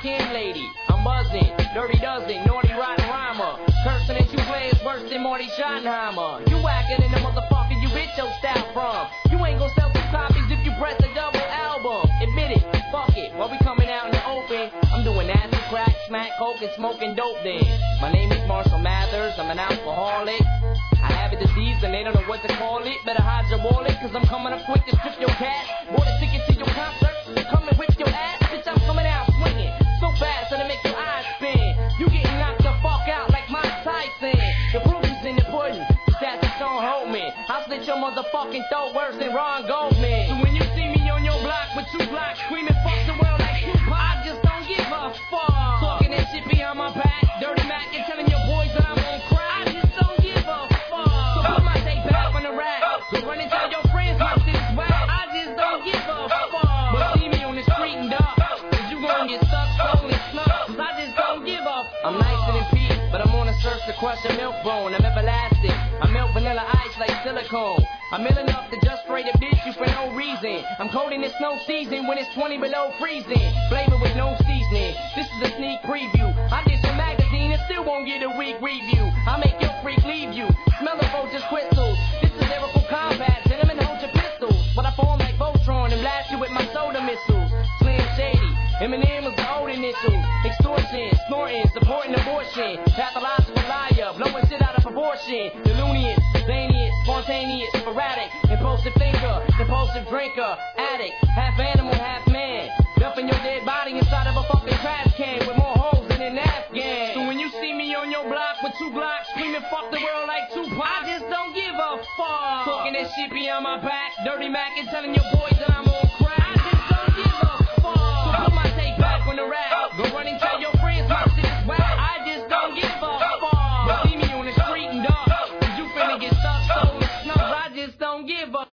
Kim lady. I'm buzzing, dirty dozen, naughty rotten rhymer. Cursing at you players worse than Marty Schottenheimer. You whacking in the motherfucker you hit your style from. You ain't gon' sell 2 copies if you press a double album. Admit it, fuck it, while we coming out in the open. I'm doing acid, crack, smack, coke, and smoking dope then. My name is Marshall Mathers, I'm an alcoholic. I have a disease and they don't know what to call it. Better hide your wallet, cause I'm coming up quick to strip your cash. Bought a ticket to your concert, come and whip your ass. Bitch, I'm coming out swinging so fast that'll make your eyes spin. You getting knocked the fuck out like Mike Tyson. The proof is in the pudding, the stats just don't hold me. I'll slit your motherfucking throat worse than Ron Goldman. So when you see me on your block with 2 blocks screaming fuck the world like Tupac, I just don't give a fuck. Talking that shit behind my back, dirty Mac, and telling your boys that I'm on crack. I just don't give a fuck. So put my tape back on the rack. Go run and tell your friends my shit is whack. I just don't give a fuck. But see me on the street and dark, cause you gon' get stuck, stolen, and snuck. Cause I just don't give a fuck. I'm nicer than Pete, but I'm on a search to crush a milk bone. I'm everlasting. I melt vanilla ice like silicone. I'm ill enough to just spray the bitch you for no reason. I'm cold in the snow season when it's 20 below freezing. Flavor with no seasoning. This is a sneak preview. I did some magazine and still won't get a weak review. I make your freak leave you. Smell the vulture's crystals. This is lyrical combat. Gentlemen, hold your pistols. But I form like Voltron and blast you with my soda missiles. Slim Shady. Eminem was the old initials. Extortion, snorting, supporting abortion. Pathological liar, blowing shit out of proportion. Delunious, zanious, spontaneous, sporadic. Impulsive thinker, compulsive drinker. Addict, half animal, half man. Dumping your dead body inside of a fucking trash can with more holes than an Afghan. So when you see me on your block with 2 blocks screaming fuck the world like Tupac, I just don't give a fuck. Talking that shit behind my back, dirty Mac, and telling your boys that I'm